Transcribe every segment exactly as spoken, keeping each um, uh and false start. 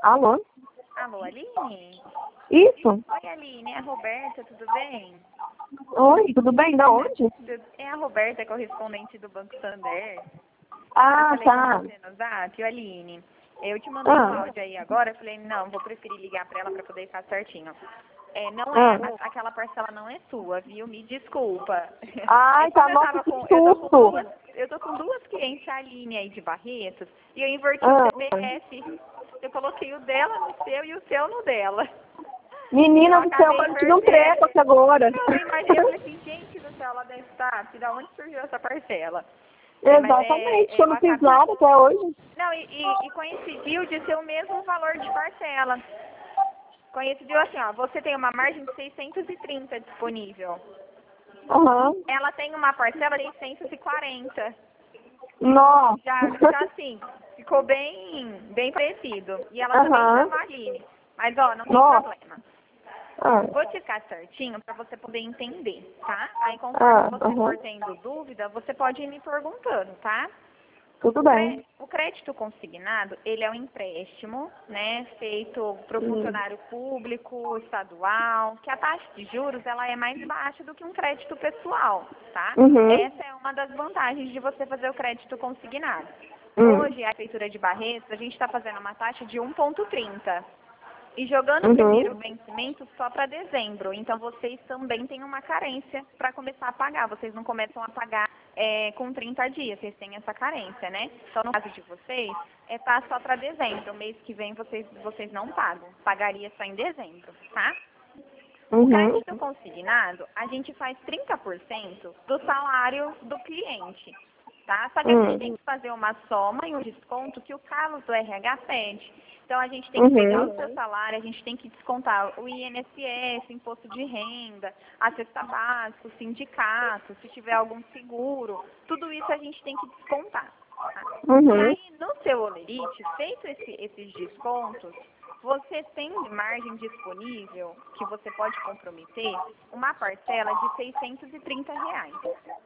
Alô? Alô, Aline? Isso? Oi, Aline, é a Roberta, tudo bem? Oi, tudo bem? Da onde? É a Roberta, correspondente do Banco Santander. Ah, eu falei tá. com você no Zap, Ô, Aline. Eu te mandei Ah. um áudio aí agora, eu falei, não, vou preferir ligar pra ela pra poder ficar certinho. É, não Ah. é, a- aquela parcela não é sua, viu? Me desculpa. Ai, É tá, como eu nossa, tava que com, eu tô com susto. duas, eu tô com duas clientes, a Aline aí de Barretos, e eu inverti Ah. o C P F. Eu coloquei o dela no seu e o seu no dela. Menina Eu do céu, acabei eu tive um invertendo. treco aqui agora. Não, eu imaginei, eu falei assim, gente do céu, ela deve estar, de onde surgiu essa parcela? É, mas Exatamente, é, que é, eu eu não fiz acabei... nada até hoje. Não, e, e, e coincidiu de ser o mesmo valor de parcela. Coincidiu assim, ó, você tem uma margem de seiscentos e trinta disponível. Aham. Ela tem uma parcela de seiscentos e quarenta. Nossa. Já, já assim, ficou bem, bem parecido. E ela também Aham. chama a Aline. Mas, ó, não tem Nossa. problema. Ah. Vou te ficar certinho para você poder entender, tá? Aí, conforme Ah, você aham. for tendo dúvida, você pode ir me perguntando, tá? Tudo O, bem. cré- o crédito consignado, ele é um empréstimo, né, feito para o Hum. funcionário público, estadual, que a taxa de juros, ela é mais baixa do que um crédito pessoal, tá? Uhum. Essa é uma das vantagens de você fazer o crédito consignado. Hum. Hoje, a Prefeitura de Barretos, a gente está fazendo uma taxa de um vírgula trinta. E jogando o Uhum. primeiro vencimento só para dezembro. Então, vocês também têm uma carência para começar a pagar. Vocês não começam a pagar é, com trinta dias. Vocês têm essa carência, né? Então, no caso de vocês, é tá só para dezembro. Mês que vem, vocês, vocês não pagam. Pagaria só em dezembro, tá? O Uhum. crédito consignado, a gente faz trinta por cento do salário do cliente, tá? Só que a gente Hum. tem que fazer uma soma e um desconto que o Carlos do R H pede. Então, a gente tem que pegar Uhum. o seu salário, a gente tem que descontar o I N S S, imposto de renda, a cesta básica, o sindicato, se tiver algum seguro, tudo isso a gente tem que descontar. Tá? E Uhum. aí, no seu Olerite, feito esse- esses descontos, você tem de margem disponível, que você pode comprometer, uma parcela de seiscentos e trinta reais,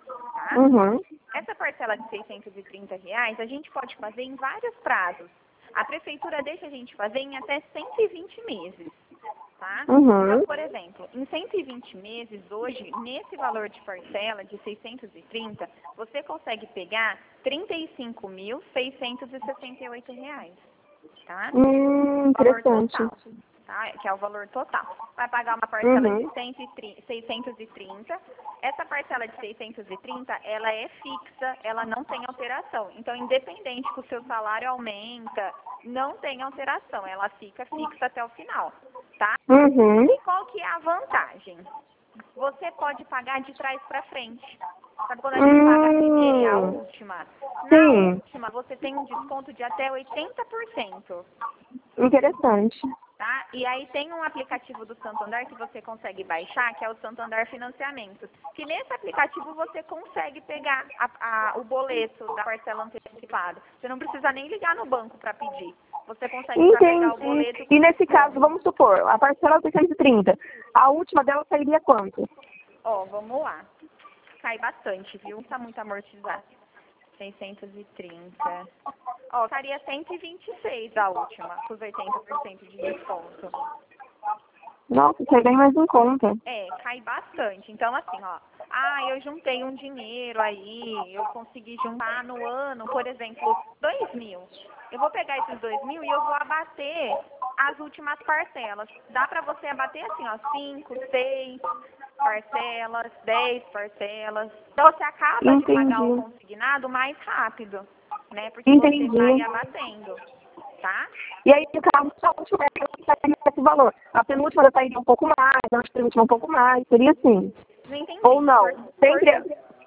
tá? Uhum. Essa parcela de seiscentos e trinta reais, a gente pode fazer em vários prazos. A prefeitura deixa a gente fazer em até cento e vinte meses, tá? Uhum. Então, por exemplo, em cento e vinte meses, hoje, nesse valor de parcela de seiscentos e trinta, você consegue pegar trinta e cinco mil, seiscentos e sessenta e oito reais, tá? Hum, Valor interessante. total, tá? Que é o valor total. Vai pagar uma parcela Uhum. de cento e trinta, seiscentos e trinta. Essa parcela de seiscentos e trinta, ela é fixa, ela não tem alteração. Então, independente que o seu salário aumenta, não tem alteração, ela fica fixa até o final, tá? Uhum. E qual que é a vantagem? Você pode pagar de trás para frente. Sabe quando a gente paga a primeira e a Hum. última? Na Sim. última, você tem um desconto de até oitenta por cento. Interessante. Tá? E aí tem um aplicativo do Santander que você consegue baixar, que é o Santander Financiamentos. Que nesse aplicativo você consegue pegar a- a- o boleto da parcela antecipada. Você não precisa nem ligar no banco para pedir. Você consegue já pegar o boleto. Entendi. E nesse caso, vamos supor, a parcela é seiscentos e trinta. A última dela sairia quanto? Ó, vamos lá. Cai bastante, viu? Não tá muito amortizado. seiscentos e trinta. Ó, estaria cento e vinte e seis a última, com os oitenta por cento de desconto. Nossa, isso aí bem mais em conta. É, cai bastante. Então, assim, ó. Ah, eu juntei um dinheiro aí, eu consegui juntar no ano, por exemplo, dois mil. Eu vou pegar esses dois mil e eu vou abater as últimas parcelas. Dá pra você abater assim, ó, cinco, seis parcelas, dez parcelas. Então, você acaba de pagar o Entendi. consignado mais rápido, né? Porque Entendi. você vai abatendo, tá? E aí, no caso, se a última sairia esse valor. A penúltima já sairia um pouco mais, a penúltima um pouco mais, seria assim. Não entendi. Ou não. Por, Sempre,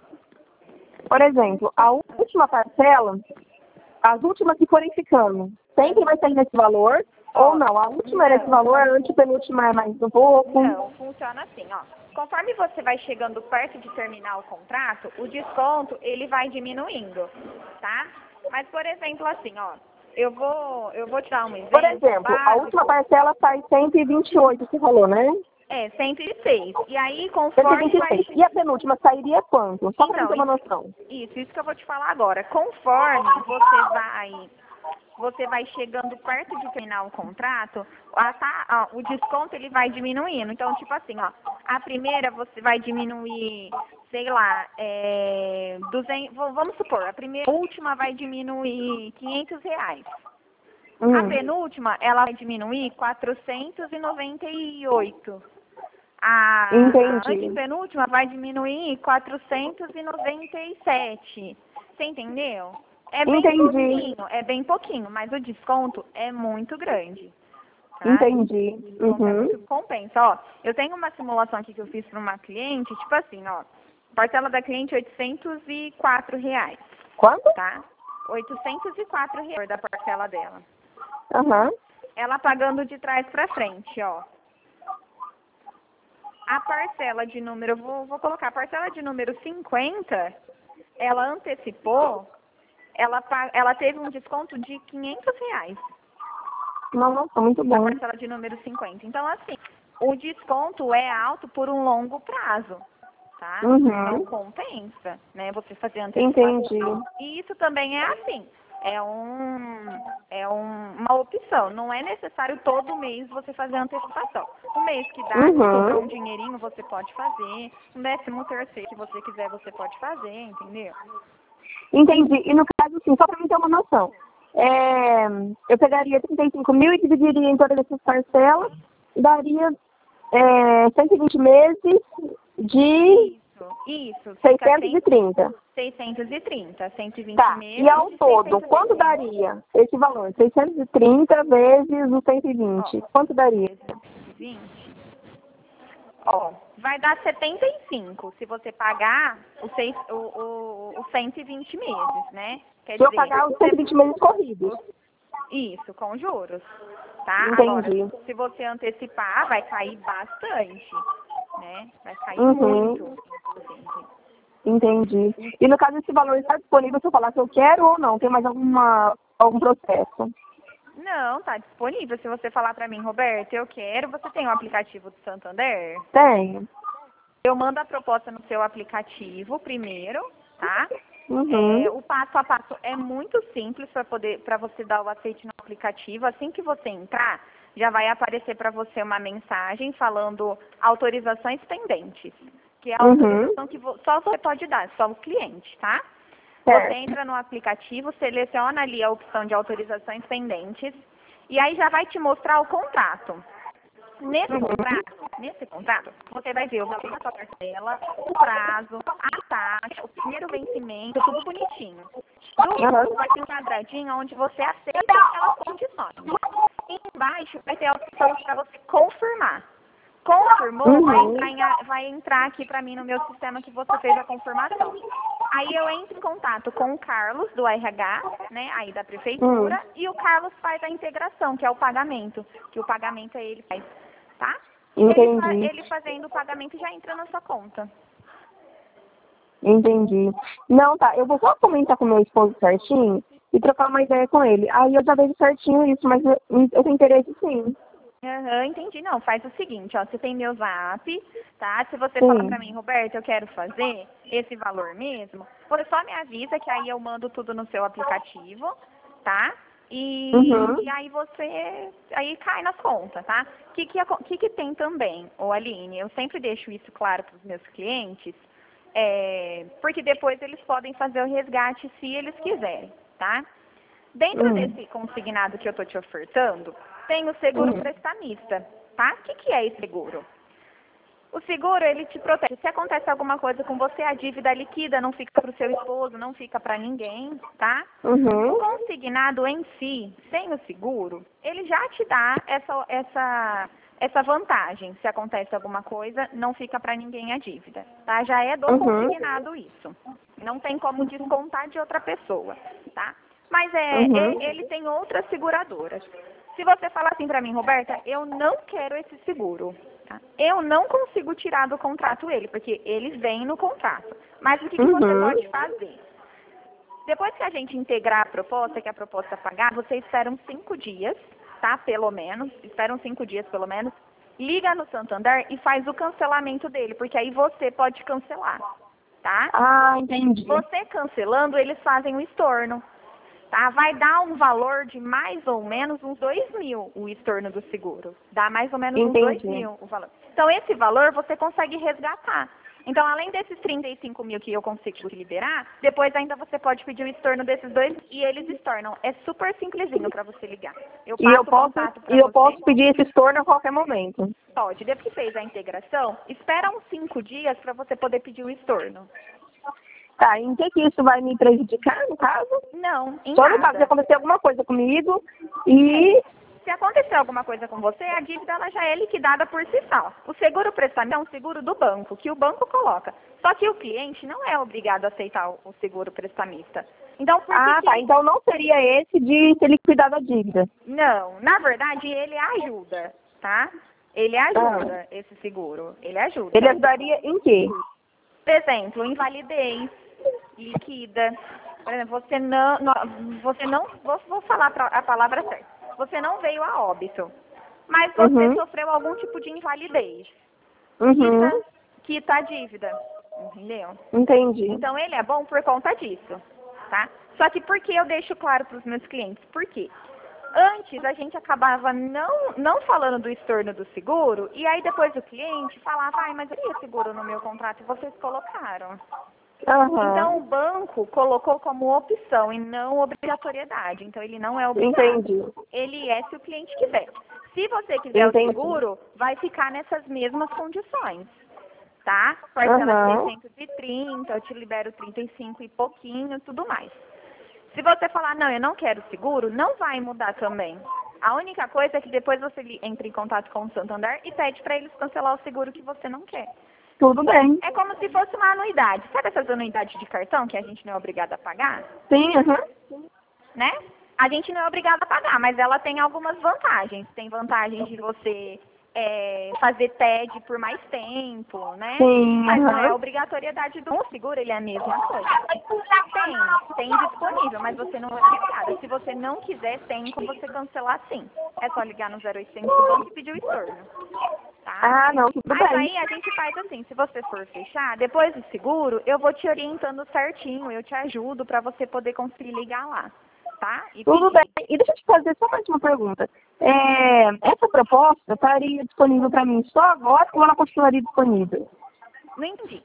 por... por exemplo, a última parcela, as últimas que forem ficando, sempre vai sair nesse valor, ou não. A última é nesse valor, a antepenúltima é mais um pouco. Não, funciona assim, ó. Conforme você vai chegando perto de terminar o contrato, o desconto, ele vai diminuindo, tá? Mas, por exemplo, assim, ó, eu vou, eu vou te dar um exemplo. Por exemplo, a básico. última parcela sai cento e vinte e oito, você falou, né? É, cento e seis. E aí, cento e conforme vinte e vai... seis. E a penúltima sairia quanto? Só para Então, ter uma noção. Isso, isso que eu vou te falar agora. Conforme você vai você vai chegando perto de terminar o contrato, a, tá, ó, o desconto ele vai diminuindo. Então, tipo assim, ó, a primeira você vai diminuir, sei lá, é, duzentos, vamos supor, a primeira, a última vai diminuir quinhentos reais. Hum. A penúltima, ela vai diminuir quatrocentos e noventa e oito. A, a Entendi. antepenúltima vai diminuir quatrocentos e noventa e sete. Você entendeu? É bem Entendi. pouquinho, é bem pouquinho, mas o desconto é muito grande. Tá? Entendi. Desconto é Uhum. muito compensa. Ó, eu tenho uma simulação aqui que eu fiz para uma cliente, tipo assim, ó, parcela da cliente oitocentos e quatro reais, Quanto? tá? oitocentos e quatro reais da parcela dela. Aham. Ela pagando de trás para frente, ó. A parcela de número, vou, vou colocar, a parcela de número cinquenta, ela antecipou, ela, ela teve um desconto de quinhentos reais. Nossa, muito Na bom. parcela de número cinquenta. Então, assim, o desconto é alto por um longo prazo, tá? Uhum. Não compensa, né, você fazer antecipação. Entendi. E isso também é assim, é, um, é um, uma opção, não é necessário todo mês você fazer antecipação. Um mês que dá, que Uhum. sobrou um dinheirinho, você pode fazer. Um décimo terceiro que você quiser, você pode fazer, entendeu? Entendi. E no caso, assim, só para mim ter uma noção, é, eu pegaria trinta e cinco mil e dividiria em todas essas parcelas, daria é, cento e vinte meses de Isso, isso. seiscentos e trinta. seiscentos e trinta, cento e vinte Tá. meses. E ao de todo, seiscentos e quanto trinta. daria esse valor? seiscentos e trinta vezes os cento e vinte. Ó, Quanto daria? vinte. Ó, vai dar setenta e cinco se você pagar os seis, o, o, os cento e vinte meses, né? Quer Se eu dizer, pagar os cento e vinte meses corridos. isso, com juros, tá? Entendi. Agora, se você antecipar, vai cair bastante, né? Vai cair Uhum. muito, inclusive. Entendi. E no caso, esse valor está disponível se eu falar que eu quero ou não? Tem mais alguma, algum processo? Não, tá disponível. Se você falar pra mim, Roberto, eu quero, você tem o aplicativo do Santander? Tenho. Eu mando a proposta no seu aplicativo primeiro, tá? Uhum. É, o passo a passo é muito simples para poder, para você dar o aceite no aplicativo. Assim que você entrar, já vai aparecer para você uma mensagem falando autorizações pendentes, que é a Uhum. autorização que vo- só você pode dar, só o cliente, tá? Você Certo. entra no aplicativo, seleciona ali a opção de autorizações pendentes e aí já vai te mostrar o contrato. Nesse Uhum. contrato, nesse contrato, você vai ver o valor da sua parcela, o prazo, a taxa, o primeiro vencimento, tudo bonitinho. No Uhum. vai ter um quadradinho onde você aceita aquelas condições. E embaixo vai ter a opção para você confirmar. Confirmou, Uhum. vai, entrar em a- vai entrar aqui para mim no meu sistema que você fez a confirmação. Aí eu entro em contato com o Carlos, do R H, né, aí da prefeitura, Uhum. e o Carlos faz a integração, que é o pagamento, que o pagamento é ele faz, tá? Ele, fa- Entendi. ele fazendo o pagamento já entra na sua conta. Entendi. Não, tá. Eu vou só comentar com meu esposo certinho e trocar uma ideia com ele. Aí eu já vejo certinho isso, mas eu, eu tenho interesse sim. Aham, entendi. Não, faz o seguinte, ó, você tem meu zap, tá? Se você falar Sim. pra mim, Roberto, eu quero fazer esse valor mesmo, você só me avisa que aí eu mando tudo no seu aplicativo, tá? E, Uhum. e aí você, aí cai nas contas, tá? O que que, acon- que que tem também, ô Aline? Eu sempre deixo isso claro pros meus clientes, é, porque depois eles podem fazer o resgate se eles quiserem, tá? Dentro Hum. desse consignado que eu estou te ofertando, tem o seguro Hum. prestamista, tá? O que, que é esse seguro? O seguro, ele te protege. Se acontece alguma coisa com você, a dívida liquida, não fica para o seu esposo, não fica para ninguém, tá? O Uhum. consignado em si, sem o seguro, ele já te dá essa, essa, essa vantagem. Se acontece alguma coisa, não fica para ninguém a dívida, tá? Já é do Uhum. consignado isso. Não tem como descontar de outra pessoa, tá? Mas é, Uhum. e- ele tem outras seguradoras. Se você falar assim para mim, Roberta, eu não quero esse seguro, tá? Eu não consigo tirar do contrato ele, porque ele vem no contrato. Mas o que, que você Uhum. pode fazer? Depois que a gente integrar a proposta, que a proposta pagar, você espera uns cinco dias, tá? Pelo menos, espera uns cinco dias pelo menos, liga no Santander e faz o cancelamento dele, porque aí você pode cancelar, tá? Ah, entendi. Você cancelando, eles fazem o estorno. tá? Vai dar um valor de mais ou menos uns dois mil o estorno do seguro. Dá mais ou menos uns dois mil o valor. Então, esse valor você consegue resgatar. Então, além desses trinta e cinco mil que eu consigo te liberar, depois ainda você pode pedir o estorno desses dois e eles estornam. É super simplesinho para você ligar. Eu passo E eu o posso, contato para e eu você. posso pedir esse estorno a qualquer momento. Pode. Depois que fez a integração, espera uns cinco dias para você poder pedir o estorno. Tá, em que que isso vai me prejudicar, no caso? Não, em Só nada. no caso de acontecer alguma coisa comigo e... Se acontecer alguma coisa com você, a dívida ela já é liquidada por si só. O seguro prestamista é um seguro do banco, que o banco coloca. Só que o cliente não é obrigado a aceitar o seguro prestamista. Então, por Ah, que tá. que... Então não seria esse de ter liquidado a dívida. Não, na verdade, ele ajuda, tá? Ele ajuda, Ah. esse seguro. Ele ajuda. Ele ajudaria em quê? Por exemplo, invalidez, liquida. Por exemplo, você não, não você não, vou, vou falar a palavra certa. Você não veio a óbito, mas você Uhum. sofreu algum tipo de invalidez. Uhum. Quita, quita a dívida, entendeu? Entendi. Então ele é bom por conta disso, tá? Só que por que eu deixo claro para os meus clientes? Por quê? Antes a gente acabava não, não falando do estorno do seguro, e aí depois o cliente falava, ai, mas eu tinha seguro no meu contrato e vocês colocaram. Uhum. Então o banco colocou como opção e não obrigatoriedade. Então ele não é obrigado. Entendi. Ele é se o cliente quiser. Se você quiser Entendi. o seguro, vai ficar nessas mesmas condições. Tá? Parcela Uhum. seiscentos e trinta, eu te libero trinta e cinco e pouquinho, tudo mais. Se você falar, não, eu não quero seguro, não vai mudar também. A única coisa é que depois você entra em contato com o Santander e pede para eles cancelar o seguro que você não quer. Tudo bem. É como se fosse uma anuidade. Sabe essas anuidades de cartão que a gente não é obrigado a pagar? Sim, uhum. Né? A gente não é obrigado a pagar, mas ela tem algumas vantagens. Tem vantagens de você é, fazer T E D por mais tempo, né? Sim, Mas não é uhum. obrigatoriedade do seguro, ele é a mesma coisa. Tem, tem disponível, mas você não é obrigada. Se você não quiser, tem como você cancelar sim. É só ligar no zero oitocentos do banco e pedir o estorno. Tá? Ah, não, tudo Mas bem. aí a gente faz assim, se você for fechar, depois do seguro, eu vou te orientando certinho, eu te ajudo para você poder conseguir ligar lá, tá? E Tudo pedir. bem. E deixa eu te fazer só mais uma pergunta. É, essa proposta estaria disponível para mim só agora ou ela continuaria disponível? Não entendi.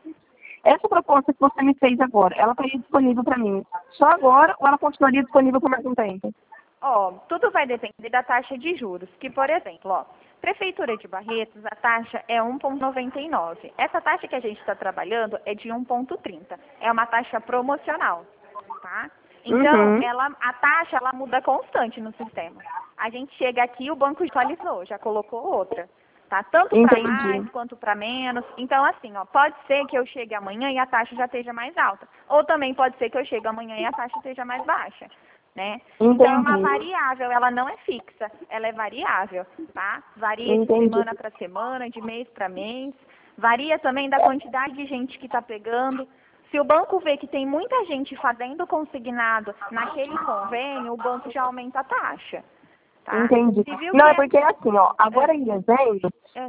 Essa proposta que você me fez agora, ela estaria disponível para mim só agora ou ela continuaria disponível por mais um tempo? Ó, tudo vai depender da taxa de juros, que por exemplo, ó, Prefeitura de Barretos, a taxa é um vírgula noventa e nove. Essa taxa que a gente está trabalhando é de um vírgula trinta. É uma taxa promocional, tá? Então, Uhum. ela, a taxa ela muda constante no sistema. A gente chega aqui, o banco atualizou, já colocou outra. Tá? Tanto para Entendi. mais quanto para menos. Então, assim, ó, pode ser que eu chegue amanhã e a taxa já esteja mais alta. Ou também pode ser que eu chegue amanhã e a taxa esteja mais baixa. Né? Então é uma Entendi. variável, ela não é fixa, ela é variável, tá? Varia de Entendi. semana para semana, de mês para mês, varia também da quantidade de gente que está pegando. Se o banco vê que tem muita gente fazendo consignado naquele convênio, o banco já aumenta a taxa, tá? Entendi. Se viu Não, que é porque assim, ó, agora em dezembro,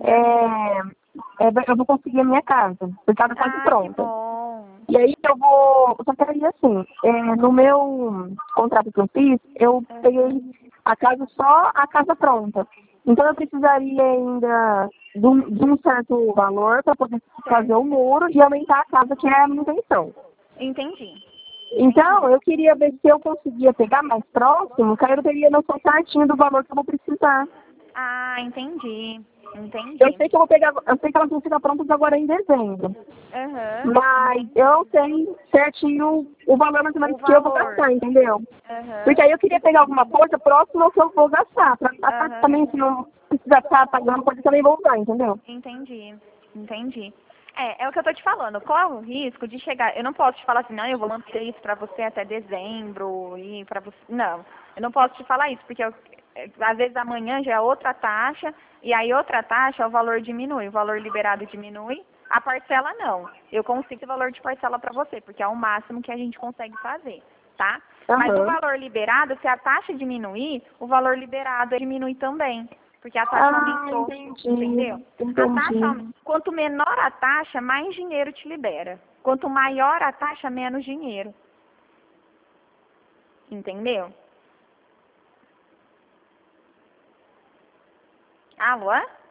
é, é, eu vou conseguir a minha casa, porque ela tá quase Ah, que pronta. bom. E aí eu vou, só que aí assim, é, no meu contrato que eu fiz, eu peguei a casa só a casa pronta. Então eu precisaria ainda de um, de um certo valor para poder fazer o muro e aumentar a casa, que é a minha intenção. Entendi. Então, eu queria ver se eu conseguia pegar mais próximo, que aí eu teria noção certinho do valor que eu vou precisar. Ah, entendi. Entendi. Eu sei que eu vou pegar, eu sei que elas vão ficar prontas agora em dezembro. Aham. Mas eu não sei certinho o valor mais ou menos O que eu vou valor. gastar, entendeu? Aham. Porque aí eu queria pegar alguma coisa próxima ao que eu vou gastar. Pra, pra Aham. também, se não precisar estar pagando coisa, eu também vou usar, entendeu? Entendi, entendi. É, é o que eu tô te falando, corre o risco de chegar, eu não posso te falar assim, não, eu vou manter isso pra você até dezembro e para você, não, eu não posso te falar isso, porque eu, é, às vezes amanhã já é outra taxa, e aí outra taxa o valor diminui, o valor liberado diminui, a parcela não, eu consigo esse valor de parcela pra você, porque é o máximo que a gente consegue fazer, tá? Mas o Aham. valor liberado, se a taxa diminuir, o valor liberado diminui também. Porque a taxa Ah, aumentou, entendi. entendeu? A Entendi. taxa, aum- quanto menor a taxa, mais dinheiro te libera. Quanto maior a taxa, menos dinheiro. Entendeu? Alô?